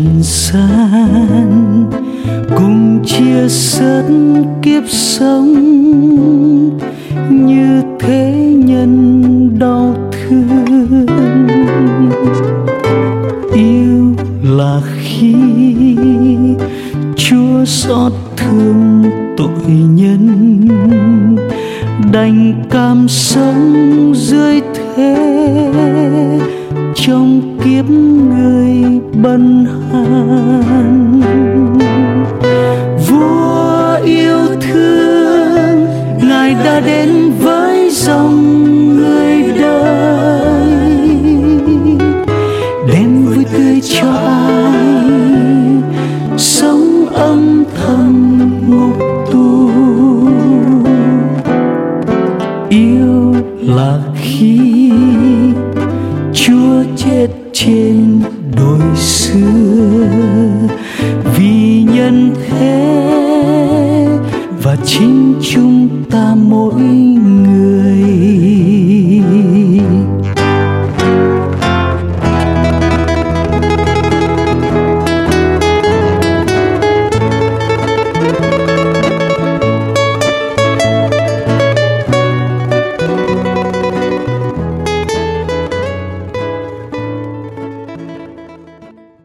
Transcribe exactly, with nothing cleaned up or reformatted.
trần gian cùng chia sớt kiếp sống, như thế nhân đau thương. Yêu là khi Chúa xót thương tội nhân, đành cam sống dưới thế trong kiếp người bần hàn. Vua yêu thương, Ngài đã đến với dòng người đời, đem vui tươi cho ai sống âm thầm ngục tù. Yêu là khi Chúa chết trên đồi xưa vì nhân thế và chính chúng ta mỗi